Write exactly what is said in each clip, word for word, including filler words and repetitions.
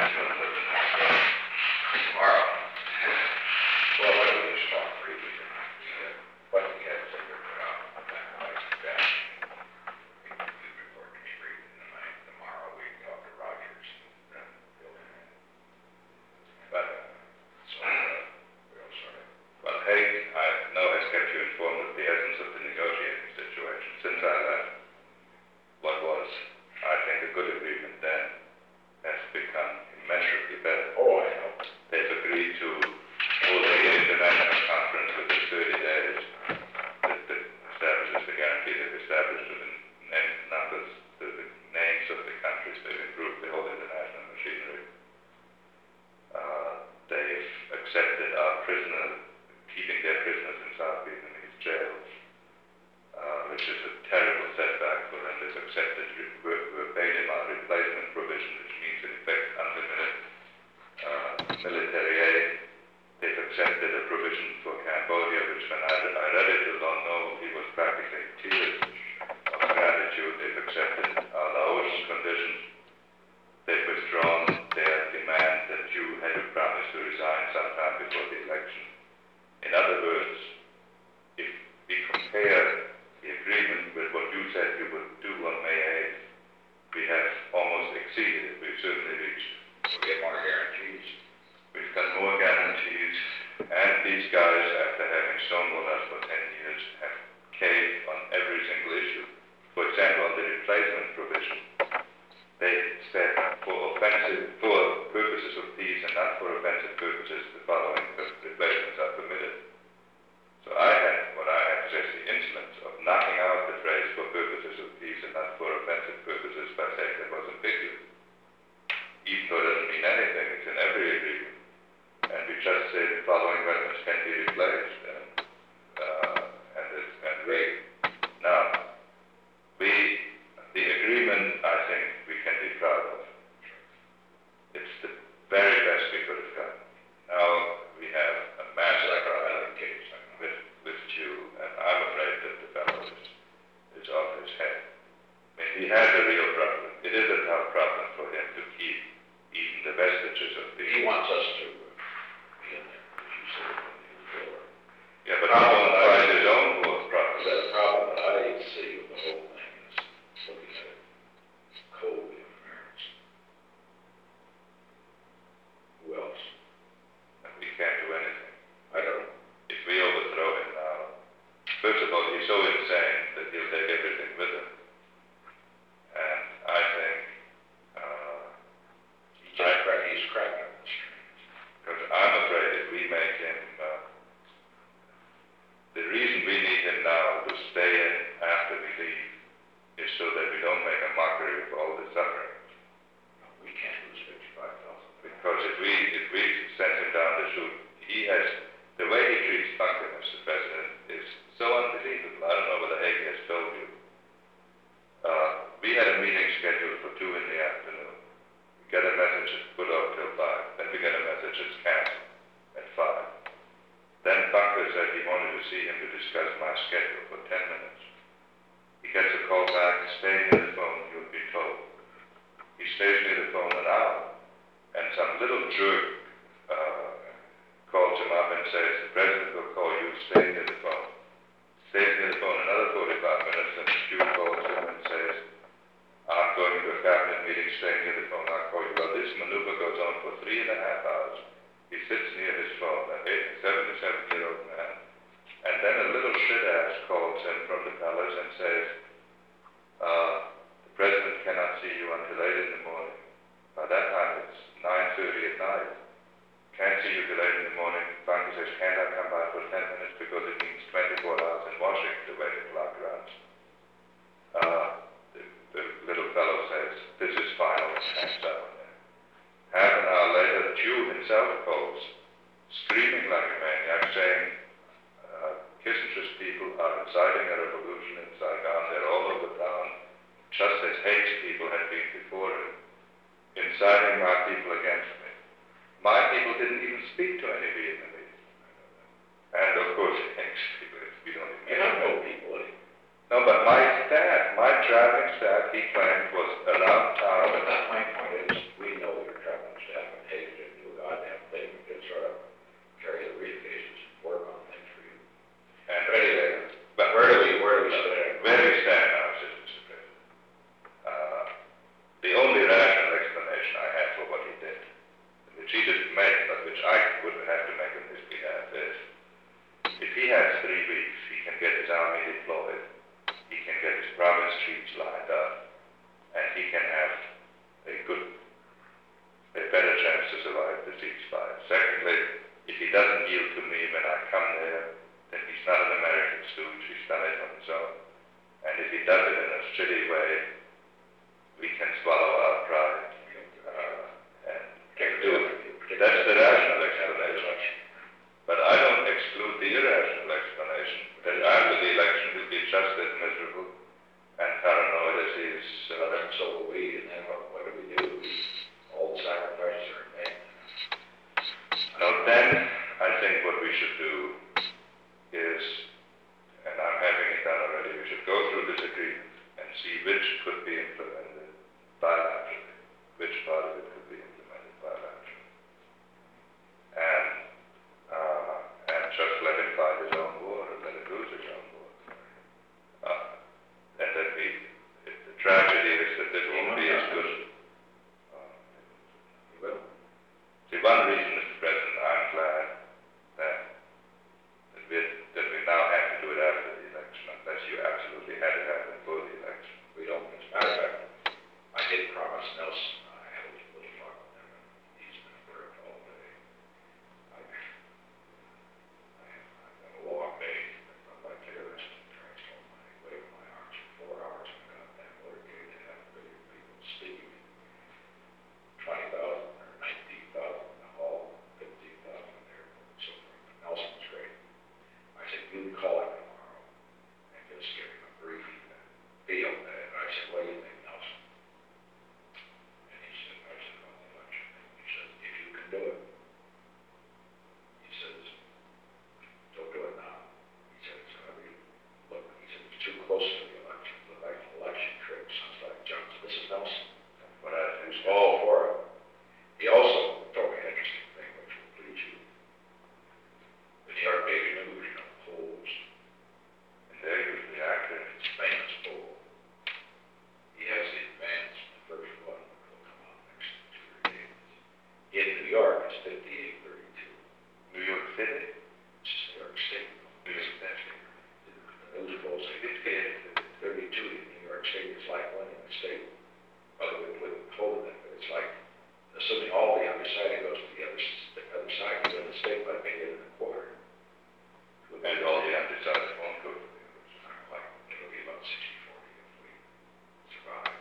Tomorrow. Well, why don't we just talk briefly tonight? What we have figured out like that. We can do the report to Street in the night. Tomorrow we can talk to Rogers and then fill him in. But, so, uh, we'll sort of. Well, Haig, I know has kept you informed of the essence of the negotiating situation. Since I left, what was, I think, a good agreement then has become immeasurably better. Oh, I know. They've agreed to hold an international conference within thirty days that, that establishes the guarantee. They've established the name, numbers, the, the names of the countries. They've improved the whole international machinery. Uh, they've accepted our prisoner, keeping their prisoners in South Vietnamese jails, uh, which is a terrible setback for them. They've accepted verbatim our replacement provision, which means in effect unlimited uh, military aid. They've accepted a provision for Cambodia, which when I, I read it to Lon Nol, he was practically in tears of gratitude. They've accepted our Laotian conditions. They've withdrawn their demand that you had to promise to resign sometime before the election. In other words, if we compare the agreement with what you said you would do on May eighth, we have almost exceeded it. We've certainly reached. We get more guarantees. We've got more guarantees, and these guys, after having stonewalled us for ten years, have caved on every single issue. For example, on the replacement provision, they said for offensive, for purposes of peace and not for offensive purposes, the following replacements are permitted. So I had, what I had just the insolence of knocking out the phrase for purposes of peace and not for offensive purposes by saying that was ambiguous. Even though it doesn't mean anything, it's in every agreement. And we just say the following weapons can be replaced. And, uh, and, it's, and we, now, we, the agreement, I think, we can be proud of. It's the very best we could have done. Now we have a massacre with, with Jew, and I'm afraid that the fellow is, is off his head. I mean, he has a real problem. It is a tough problem for him to keep even the vestiges of the... He wants us to be in there, as you said, when he was over. Yeah, but he won't find his own war problems. The problem that I see with the whole thing is looking at it coldly of Americans. Who else? And we can't do anything. I don't know. If we overthrow him now, first of all, he's so insane that he'll take everything with him. And I think uh, He's just crack, he's cracking the street. because I'm afraid if we make him, uh, the reason we need him now to stay in after we leave is so that we don't make a mockery of all the suffering. We can't lose fifty-five thousand. Because if we if we send him down the chute, he has, the way he treats Bunker, Mister President, is so unbelievable. I don't know whether Haig has told you. Uh, we had a meeting scheduled for two in the afternoon. We get a message it's put off till five. Then we get a message it's canceled at five. Then Bunker said he wanted to see him to discuss my schedule for ten minutes. He gets a call back, stay near the phone, you'll be told. He stays near the phone an hour, and some little jerk uh, calls him up and says, the president will call you, stay near the phone. Stays near the phone another forty-five minutes, and Stu calls him and says, I'm going to a cabinet meeting, stay near the phone, I'll call you. Well, this maneuver goes on for three and a half hours. He sits near his phone, a seventy-seven-year-old man, and then a little shit-ass calls him from the palace and says, uh, the president cannot see you until eight in the morning. By that time, it's nine thirty at night. Can't see you till eight in the morning. Bunker says, can't I come by for ten minutes because it means twenty-four hours in Washington the way the clock runs. Uh, the, the little fellow says, this is final, and hangs up. Half an hour later, Jew himself calls, screaming like a maniac, saying, uh, Kissinger's people are inciting a revolution in Saigon. They're all over town, just as Haig's people had been before him, inciting my people against me. My people didn't even speak to any Vietnamese. And of course, Haig's people, we don't even You don't know people. No, but my staff, my traveling staff, he claimed was around town. But that's my point is, we know your traveling staff. for what he did, which he didn't make, but which I would have to make on his behalf, is if he has three weeks, he can get his army deployed, he can get his province troops lined up, and he can have a good, a better chance to survive the ceasefire. Secondly, if he doesn't yield to me when I come there, then he's not an American stooge, he's done it on his own. And if he does it in a shitty way, we can swallow our pride, uh, and can do it. That's the rational explanation. But I don't exclude the irrational explanation, that after the election he'll be just as miserable and paranoid as he is. Uh, Well, then so will we, and then what, what do we do? All the sacrifices are made. Now then, I think what we should do is, and I'm having it done already, we should go through this agreement and see which could be implemented bilaterally, which part of it could be implemented bilaterally. And, uh, and just let him fight his own war, and let him lose his own war. Uh, and that we, it, the tragedy is that this won't be as good. Uh, Well, See, one reason, Mister President, I'm glad that, that, we, that we now have to do it after the election, unless you absolutely had to have it before the election. we don't, as a matter of fact, I did promise Nelson, I had a little talk with him, and he's been working all day. I, I have, I've got a long day, I'm like terrorist, trying to hold my weight on my arms for four hours, and I got that motorcade to have a million people sleeping. Twenty thousand or nineteen thousand in the hall, fifteen thousand in there, so forth. But Nelson was great. I said, you can call him tomorrow and just give him a brief feel of that. I said, what do you think, Nelson? And he said, I said, well, the election thing. He said, if you can do it. He says, don't do it now. He said, it's gonna be, look, he said, it's too close to the election. Look like an election trip. Sounds like Johnson. This is Nelson. But I think Who's all for it. He also told me an interesting thing, which will please you. The New York Daily News, you know, polls, and they're usually accurate. it's famous poll. He has the advance, the first one, which will come out next two or three days. In New York, it's fifty-eight thirty-two. New York City, It's just New York State. New York City. The news polls say fifty-eight thirty-two in New York State. It's like winning the state. Other than with holding it, but it's like, assuming all the undecided goes to the other, s- the other side, you win the state by maybe in a quarter. And all the undecided won't go to the others. Like, it'll be about sixty forty if we survive.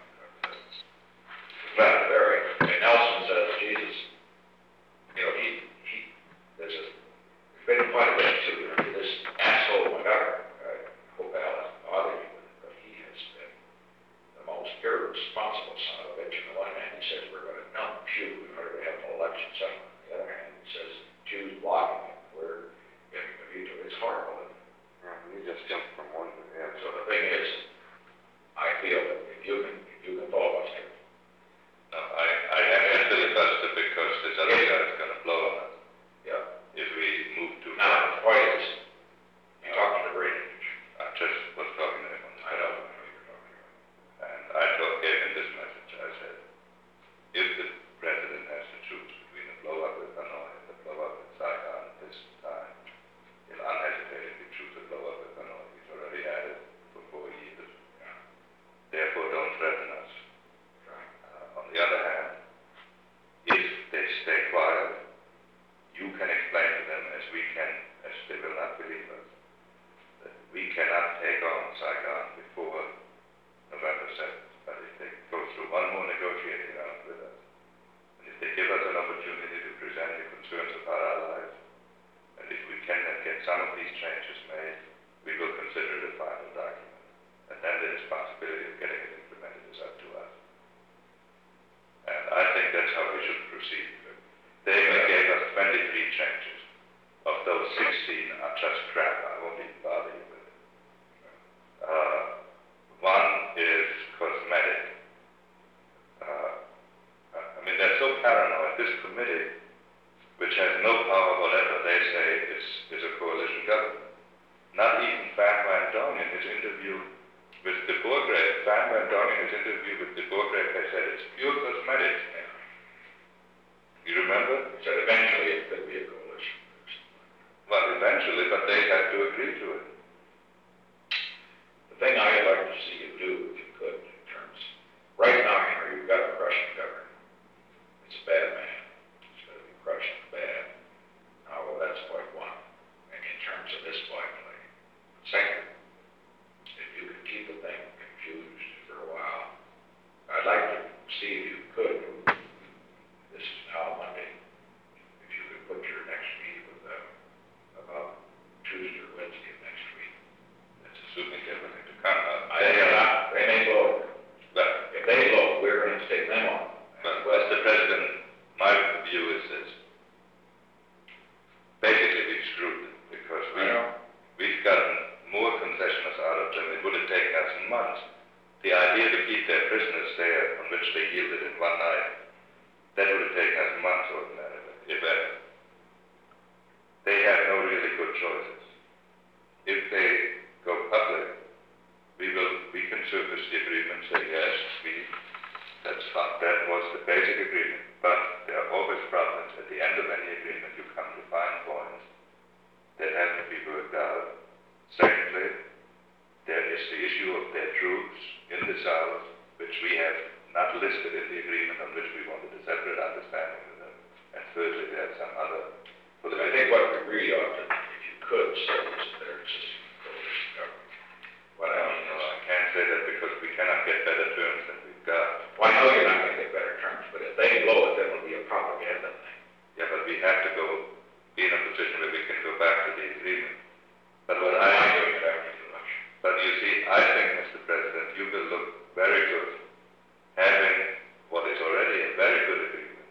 Well, Very. And Nelson says, Jesus, you know, he, he, there's a, there's been quite a bit to this asshole McGovern. I hope Al hasn't bothered you with it, but he has been the most irresponsible son of a bitch. On the one hand, he says we're going to numb Jews in order to have an election settlement. On the other hand, he says Jews blocking it. We're giving the veto. It's horrible. we just jumped from one to the other. So the thing is, I feel that if you can, if you can filibuster, No, I, I have to filibuster because this other guy is gonna blow on us yeah. if we move too Now, far. the point is, you talk to the British. I just was talking to him on the I know, I phone, know you're talking about. and I told, gave him this message. I said, if the president has to choose between the blow up with Hanoi and the blow up with Saigon this time, he'll unhesitatingly choose the blow up with Hanoi. He's already had it for four years. Yeah. Therefore, don't threaten us. Right. Uh, on the other hand, if they stay quiet, you can explain to them, as we can, as they will not believe us, that we cannot take on Saigon before November seventh. But if they go through one more negotiating round with us, and if they give us an opportunity to present the concerns of our allies, and if we can then get some of these changes made, we will consider it a final document. And then the responsibility of getting it implemented is up to us. And I think that's how we should proceed. They gave us twenty-three changes. Of those sixteen are just crap. I won't even bother you with it. Uh, one is cosmetic. Uh, I mean, they're so paranoid. This committee, which has no power whatever, they say is, is a coalition government. Not even Van Van Dong in his interview with de Boergraaf, Van Van Dong in his interview with de Boergraaf, they said it's pure cosmetics. view is this. Basically, we've screwed them because we, I know. we've gotten more concessions out of them. It would have taken us months. The idea to keep their prisoners there, on which they yielded in one night, that would have taken us months ordinarily, if ever. They have no really good choices. If they go public, we will, we can surface the agreement, say yes, we, that's fine, that was the basic agreement. But there are always problems. At the end of any agreement, you come to fine points that have to be worked out. Secondly, there is the issue of their troops in the South, which we have not listed in the agreement, on which we wanted a separate understanding with them. And thirdly, there are some other But I think what we really ought to, if you could, say is that they're existing coalition government. What I mean No, is, I can't say that because we cannot get better terms than we've got. well, I know you're not going to get better terms, but if they blow it, then it'll be a propaganda thing. Yeah, but we have to go, be in a position where we can go back to the agreement. But what Why I, doing it after the election? but you see, I think, Mister President, you will look very good having what is already a very good agreement,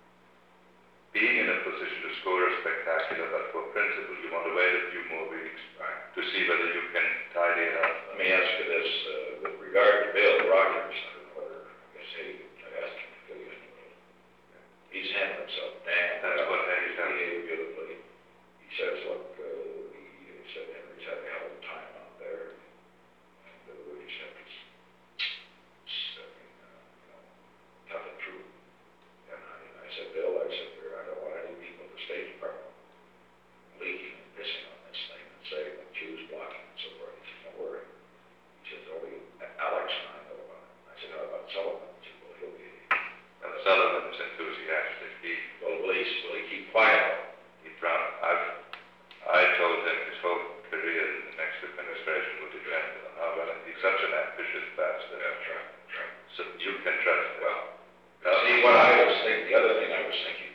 being in a position to score a spectacular, but for principle, you want to wait a few more weeks Right. to see whether you can tidy it up. Let me ask you this, uh, with regard to Bill Rogers, I don't know whether, I guess he, I asked him to fill you in a little. He's handled himself damn. That's well. what Henry's done. He behaved beautifully. He says, look, uh, he, he said Henry's had a hell of a time out there. And uh, we just have to, s- s- I mean, uh, you know, tough it through. And I, I said, Bill, I said, I don't want any people at the State Department leaking and pissing on this thing and saying that Jews blocking and so forth. He said, don't worry. He says, oh, we, Alex and I know about it. I said, how about Sullivan? He said, well, he'll be, And Sullivan is enthusiastic. He, well, will he, will he keep quiet? he drowned. I've, I told him his whole career in the next administration would depend on how well, he's such an ambitious bastard. That's right, that's right. So you can trust him. Well, Now, see, what I was thinking, the other thing I was thinking,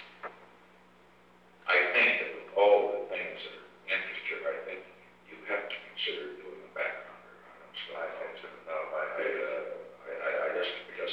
I think that with all the things that are interest you, I think you have to consider doing a backgrounder on them. So I I, think so. No, I, I, uh, I, I I just, because,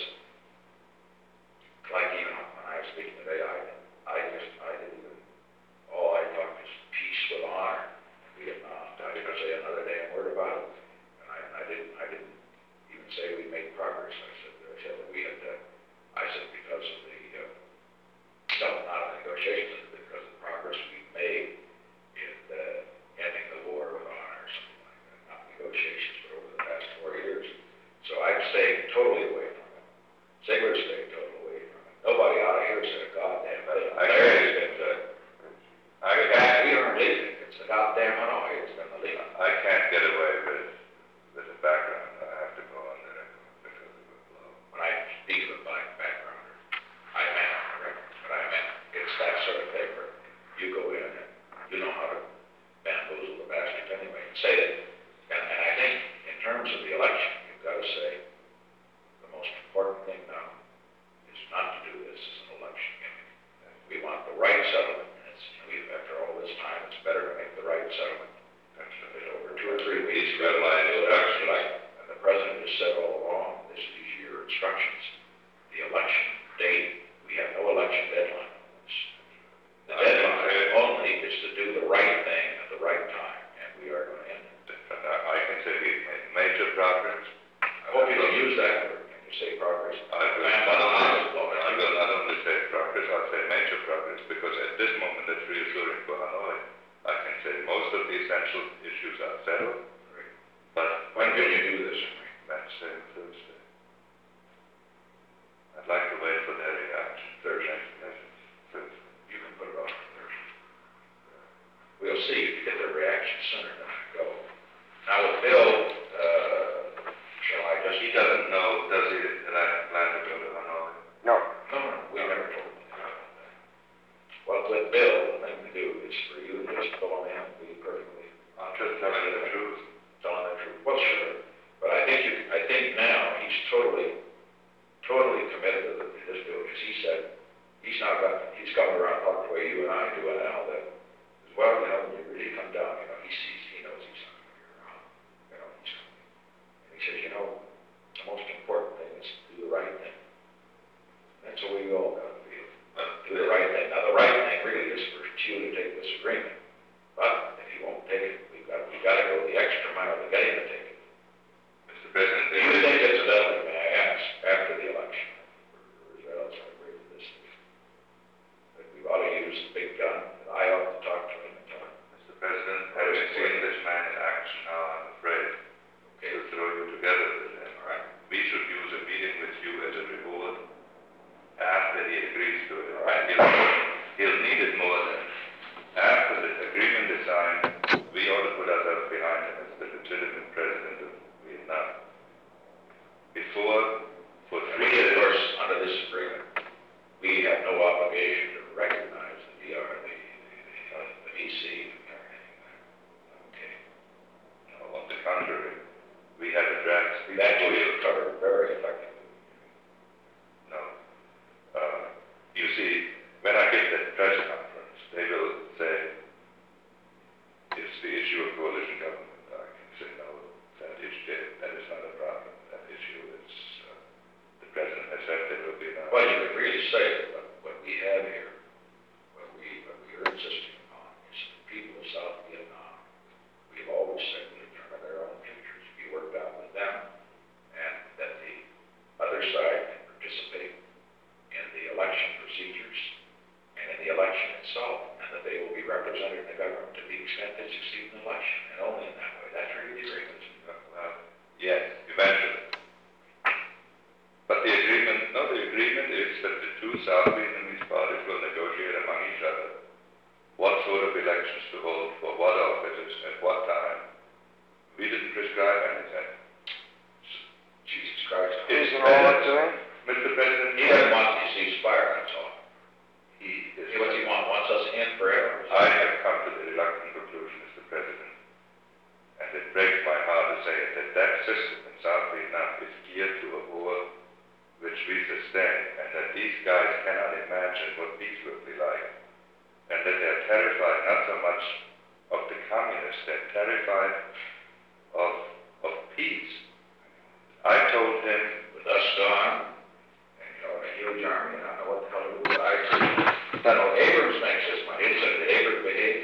like even when I was speaking today, I, I just, I didn't even, all I thought was peace with honor in Vietnam. I didn't say another damn word about it. And I, I didn't, I didn't even say we made progress. I said, I said that we had, uh, I said because of the, uh, no, not of negotiations, because of the progress we made in, uh, ending the war with honor or something like that. Not negotiations, but over the past four years. So I've stayed totally away from it. Ziegler stayed totally away from it. Nobody out of here said a goddamn thing. I- Larry's been good. I, In fact, we aren't leaving. It's the goddamn Hanoi. It's been the lead. I can't get away with, with the background. I have to go on the record because of the blow. When I speak of my background, I meant on the record, but I meant it's that sort of thing where you go in and you know how to bamboozle the bastards anyway and say that. And, and I think in terms of the election, you've got to say the most important thing now is not to do this as an election gimmick. We want the right settlement. And it's, we, after all this time, it's better to make the right settlement. That's over two or three weeks. These red line instructions. Right. And the president has said all along, this is your instructions. The election date, we have no election deadline on this. The I can deadline say- only is to do the right thing at the right time, and we are going to end it. But I, I can say we've made major progress. I hope you can use that word when you say progress. I will Man, not my only, eyes blow it. I will not only say progress, I'll say major progress, because at this moment it's reassuring for Hanoi. I can say most of the essential issues are settled, but When can you do this, Henry? Wednesday and Thursday. I'd like to wait for their reaction. Thursday. Thursday. You can put it off to Thursday. We'll see if you get their reaction sooner than I go. Now with Bill, uh, shall I just? He doesn't know, does he, that I plan to go to Hanoi? No. No, no, we never told him about that. Well, with Bill, the thing to do is for you to just pull him in and be perfectly, I'm just telling you the truth. telling the truth. Well, sure, but I think you, I think now he's totally, totally committed to the- this bill, because he said, he's not got, he's coming around talking the way you and I do it now, that, as well, you know, when you really come down, you know, he sees, he knows he's not going to be around, you know, he's, and he says, you know, the most important thing is to do the right thing. That's what we all got to do. But Do the right you to take this agreement. But if you won't take it, we've got, we've got to go the extra mile to get him to take it. Mister President, Do you think incidentally, may I ask, after the election, or is that else I agree with this, that we ought to use the big gun, that I ought to talk to him and tell him, Mister President, having seen this man in action now, I'm afraid okay, to throw you together with him. all right, We should use a meeting with you as a reward after he agrees to it. all right. He'll, he'll need it more than after the agreement is signed. We ought to put ourselves behind him as the legitimate president of Vietnam. Before, for And three we, of years, course, under this agreement, we have no obligation to recognize the D R, the, the, uh, the V C or anything there. Okay. no, on the contrary, we have a draft speech. That for you. will cover very effectively. No. Uh, you see, when I give that press conference, they will say, it's the issue of coalition government. I can say, no, that is dead. That is not a problem. That issue is, uh, the president has said there will be no. Well, you could really say that what, what we have here, what we, what we are insisting upon is the people of South Vietnam. We've always said they determine their own futures, be worked out with them, and that the other side can participate in the election procedures and in the election itself, and that they will be represented in the government to the extent they succeed in the election, and only in that way. That's really the agreement. Well, yes, eventually. But the agreement, no, the agreement is that the two South Vietnamese parties will negotiate among each other what sort of elections to hold for what offices at what time. We didn't prescribe anything. Jesus Christ. It's Isn't all up to him? Mister President, He doesn't want the ceasefire, that's all. he is. What's he want? Wants us in forever? I have come to the reluctant conclusion, Mister President, and it breaks my heart to say it, that that system in South Vietnam is geared to a war which we sustain, and that these guys cannot imagine what peace will be like, and that they're terrified not so much of the communists, they're terrified of, of peace. I told him, With us gone, and you know, a huge army, and I don't know what the hell to do with I agree. I know Abrams makes this money. Did Abrams behave?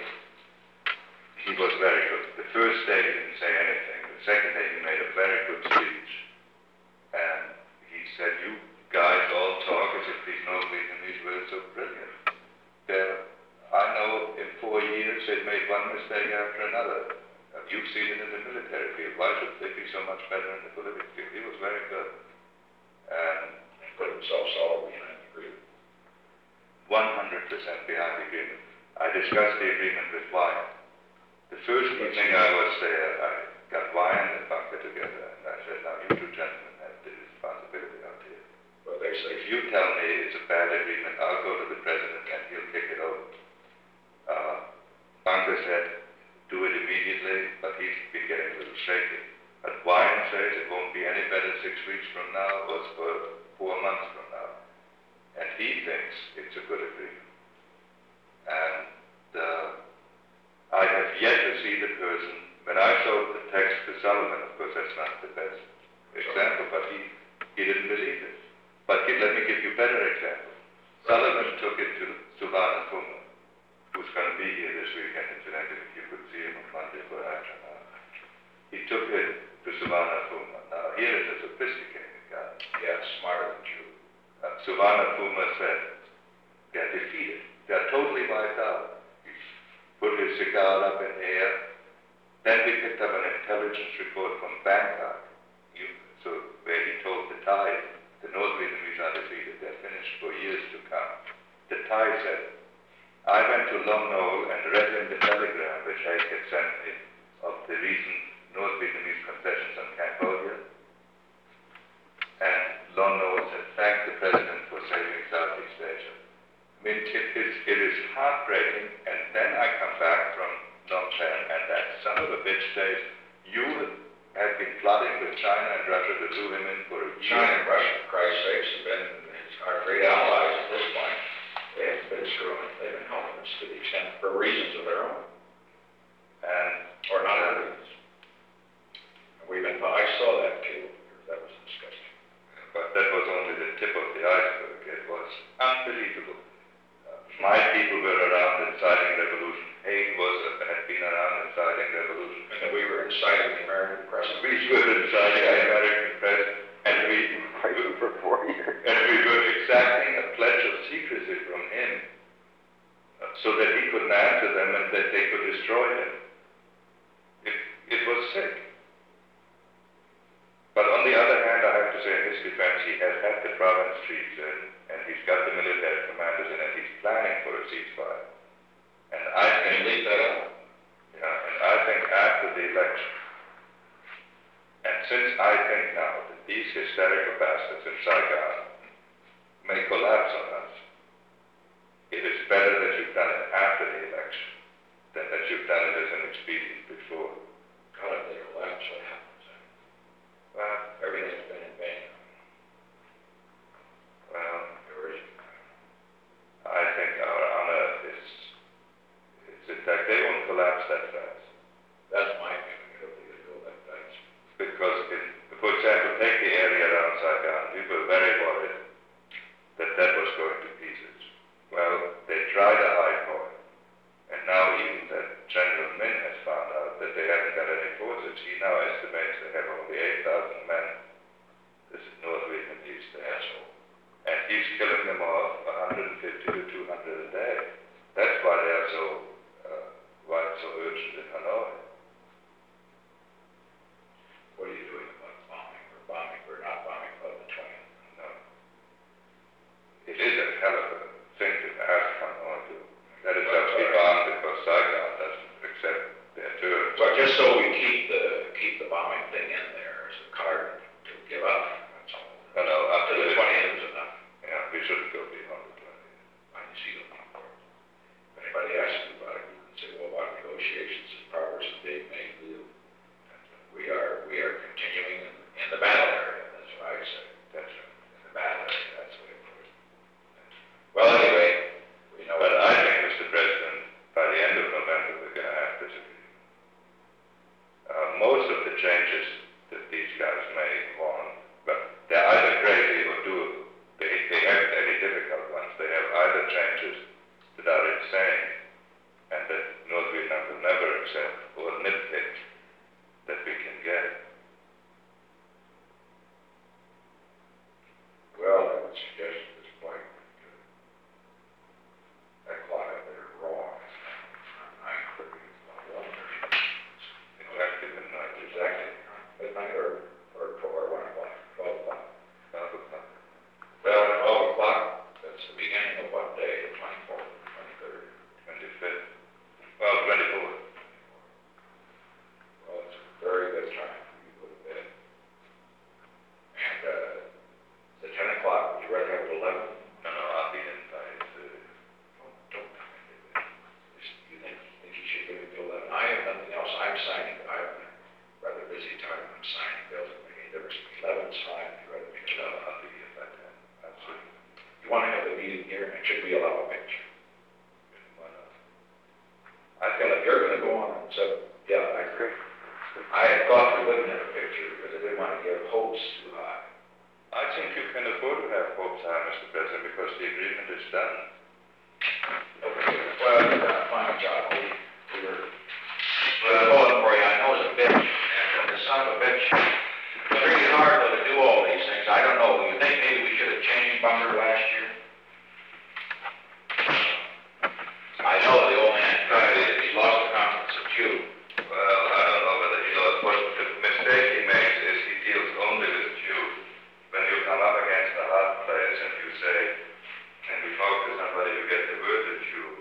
he was very good. The first day he didn't say anything. The second day he made a very good speech. And he said, you guys all talk as if these North Vietnamese were so brilliant. They're, I know in four years they've made one mistake after another. Uh, you've seen it in the military field. Why should they be so much better in the political field? He was very good. And He put himself solidly in an agreement. one hundred percent behind the agreement. I discussed the agreement with Wyatt. The first evening I was there, I got Wyatt and Bunker together, and I said, now you two gentlemen have the responsibility out here. But they say, If you tell me it's a bad agreement, I'll go to the president and he'll kick it over. Uh, Bunker said, do it immediately, but he's been getting a little shaky. But Wyatt says it won't be any better six weeks from now or for four months from now. And he thinks it's a good agreement. And uh, I have yet to see the person, when I showed the text to Sullivan, of course that's not the best example, but he, he didn't believe it. But gi- let me give you a better example. Sullivan took it to Suvana Puma, who's going to be here this weekend, incidentally, if you could see him on Monday for action. He took it to Suvana Puma. Now, here is a sophisticated guy. yeah, smarter than you. Uh, Suvana Puma said, they're defeated. They're totally wiped out. He put his cigar up in the air. Then we picked up an intelligence report from Bangkok, you, so where he told the Thai, the North Vietnamese are defeated. They're finished for years to come. The Thai said, I went to Long Nol and read him the telegram which I had sent me of the recent North Vietnamese concessions on Cambodia. And Lon Nol said, thank the president for saving Southeast Asia. I mean, it is, it is heartbreaking. And then I come back from Phnom Penh, and that son of a bitch says, you have been plotting with China and Russia to do him in for a year. China and Russia, for Christ's sakes, have been our great allies at this point. They haven't been screwing, they've been helping us to the extent, for reasons of their own, And or not our reasons. And we've been, I saw that too, that was disgusting. But that was only the tip of the iceberg. It was unbelievable. Uh, My people were around inciting revolution. Haig was, had been around inciting revolution. And we were inciting the American press. We were inciting the American press, and we, Fighting for four years. and we were exacting a pledge of secrecy from him, uh, so that he couldn't answer them and that they could destroy him. It, it was sick. But on the other hand, I have to say in his defense, he has had the province chiefs in, and he's got the military commanders in, and he's planning for a ceasefire. And I Can think, you leave that out? yeah, and I think after the election, and since I think now that these hysterical bastards in Saigon may collapse on us, it is better that you've done it after the election than that you've done it as an expedient before. God, if they collapse, what happens then? Well, Everything's been in vain. well, There is. I think our honor is, is in fact, they won't collapse that fast. That's my feeling. I don't think it'll go that fast. Because, in, for example, take the area around Saigon. We were very worried that that was going to pieces. Well, they tried a high point, and now even that General Min has found out that they haven't got any forces. He now estimates they have only eight thousand men. This is North Vietnamese there. So, And he's killing them off one hundred fifty to two hundred a day. That's why they are so, uh, why it's so urgent in Hanoi. what are you doing about bombing? We're bombing, we're not bombing above the twentieth. No. It is a hell of a thing to ask Hanoi to let itself be bombed because Saigon doesn't accept their terms. But just so we keep the, keep the bombing thing in there as a card to give up, that's all. No, no, up Up to to the the twentieth is enough. Yeah, we shouldn't go beyond the twentieth. I can see the point for it. If anybody asks you about it, you can say, well, about negotiations and progress is being made, we, we are, we are continuing in, in the battle area, that's what I say. That's right. In the battle area, that's what it was. Well, anyway, we know. But I think, Mister President, by the end of November, we're going to have this agreement. Uh, most of the changes that these guys may want, but they're either crazy or doable. They, they haven't any difficult ones. They have either changes that are insane and that North Vietnam will never accept, or nitpick that we can get. Well, I would suggest at this point, that clock up there is wrong. nine thirty, one thirty. Exactly midnight. Exactly. Midnight or, or, or one o'clock, twelve o'clock. Twelve o'clock. Well, at twelve o'clock, that's the beginning of what day, the twenty-fourth, twenty-third? Twenty-fifth. Well, twenty-fourth. Well, it's a very good time for you to go to bed. And, uh, the ten o'clock, would you rather have it eleven? No, no, I'll be in by eight thirty. Don't, don't come into it. You think, think you should give it to eleven? I have nothing else, I'm signing, I have a rather busy time, I'm signing bills, it make any difference. Eleven's fine, if you'd rather make it No, eleven. I'll be here by ten. Absolutely. You wanna have the meeting here, and should we allow a picture? Why not? I Well, think if you're gonna go on, so, yeah, I agree. I had thought we wouldn't have a picture, because I didn't wanna give hopes too high. I think you can afford to have hopes high, Mister President, because the agreement is done. Okay, well, you've done a fine job, we, we were, we were pulling for you, I know it's a bitch, and the son of a bitch, it's really hard though to do all these things, I don't know, you think maybe we should have changed Bunker last year? I know the old man tried it, he lost the confidence of Jew. Well, I don't know whether he lost, what the mistake he makes is he deals only with Jews. When you come up against a hard place and you say, and we talk to somebody, you get the word of Jew,